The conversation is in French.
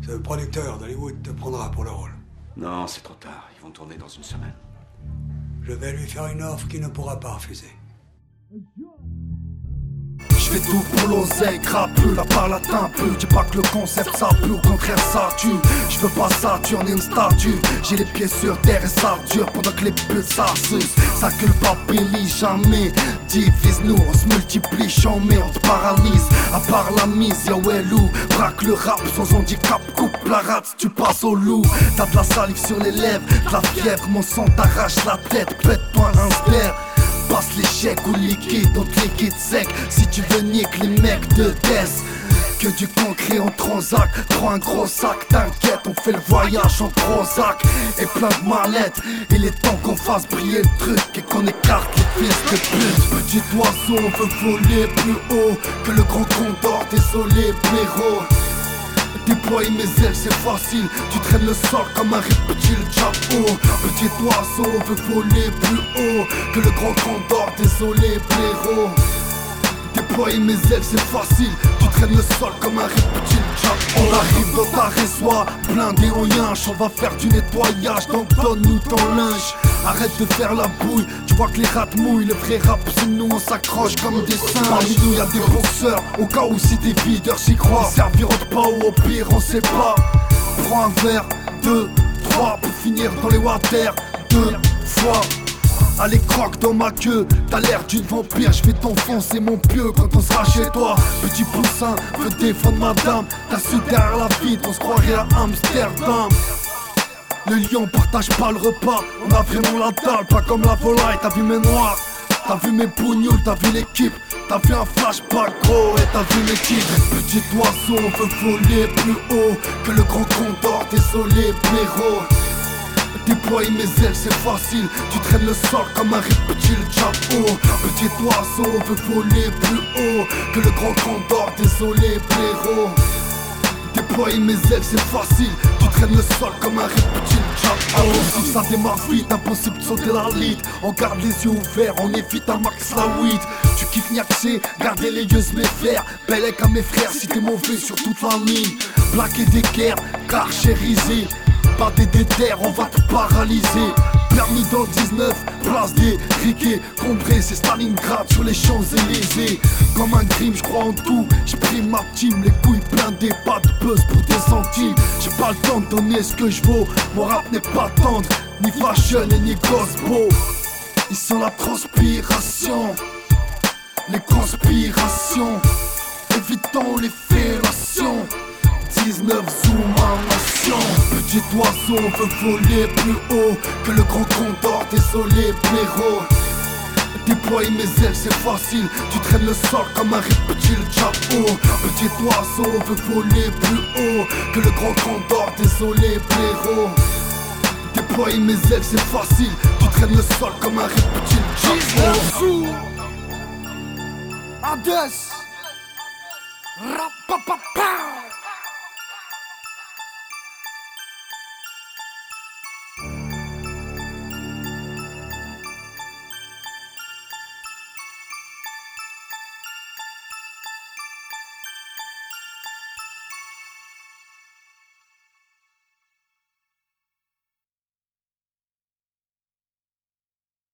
Ce producteur d'Hollywood te prendra pour le rôle. Non, c'est trop tard. Ils vont tourner dans une semaine. Je vais lui faire une offre qu'il ne pourra pas refuser. Je fais tout pour l'oseille, crapule, à part latin peu. Dis pas que le concept ça pue, au contraire ça tue. Je veux pas ça, tu en es une statue. J'ai les pieds sur terre et ça dure pendant que les putes s'arsucent. Ça que le papélie jamais divise-nous, on se multiplie, chambé, on te paralyse. À part la mise, y'a ouais loup, braque le rap sans handicap, coupe la rate si tu passes au loup. T'as de la salive sur les lèvres, de la fièvre, mon sang t'arrache la tête, pète-toi un sperme. Passe l'échec ou le liquide, donc liquide sec. Si tu veux nique les mecs de Death. Que du concret en transac. Prends un gros sac, t'inquiète, on fait le voyage en Prozac. Et plein de mallettes. Il est temps qu'on fasse briller le truc et qu'on écarte les fils de pute. Petit oiseau, on veut voler plus haut que le grand condor, désolé blaireau. Déployer mes ailes c'est facile, tu traînes le sol comme un reptile chapeau. Petit oiseau veut voler plus haut que le grand condor, désolé blaireau. Déployer mes ailes c'est facile, tu traînes le sol comme un reptile chapeau. On arrive dans ta résoie, blindé en yinche. On va faire du nettoyage, donc donne-nous ton linge. Arrête de faire la bouille, tu vois que les rats mouillent. Le vrai rap c'est nous, on s'accroche comme des singes. Parmi nous y'a des boxeurs, au cas où si des videurs s'y croient. Ils serviront de pas ou au pire on sait pas. Prends un verre, 2, 3 pour finir dans les water 2 fois. Allez croque dans ma queue, t'as l'air d'une vampire, je vais t'enfoncer mon pieu quand on sera chez toi. Petit poussin, veux défendre madame, t'as su derrière la vie, on se croirait à Amsterdam. Le lion partage pas le repas, on a vraiment la dalle, pas comme la volaille. T'as vu mes noirs, t'as vu mes bougnoules, t'as vu l'équipe, t'as vu un flashback gros et t'as vu mes tigres. Petit oiseau, on veut voler plus haut que le grand condor, désolé blaireau. Déployer mes ailes c'est facile, tu traînes le sol comme un reptile chapeau. Petit oiseau, on veut voler plus haut que le grand condor, désolé blaireau. Déployer mes ailes c'est facile, tu traînes le sol comme un reptile chapeau. Si ça démarre vite, impossible de sauter la lead. On garde les yeux ouverts, on évite un max la weed. Tu kiffes Niaxé, gardez les yeux mes fers. Bellec à mes frères si t'es mauvais sur toute la ligne. Plaquer des guerres, carchérisé. Pas des déterres, on va te paralyser. Permis dans 19, place des riquets. Combré, c'est Stalingrad sur les Champs-Élysées. Comme un crime, je crois en tout. J'prime ma team, les couilles blindées, pas de buzz pour des centimes. J'ai pas le temps de donner ce que je vaux. Mon rap n'est pas tendre, ni fashion et ni gospel. Ils sont la transpiration, les conspirations. Évitons les fellations. 19 zoom en nation. Petit oiseau, on veut voler plus haut que le grand condor, désolé blaireau. Déployer mes ailes c'est facile, tu traînes le sol comme un reptile chapeau. Petit oiseau, on veut voler plus haut que le grand condor, désolé blaireau. Déployer mes ailes c'est facile, tu traînes le sol comme un reptile chapeau. Hades, rapapapa.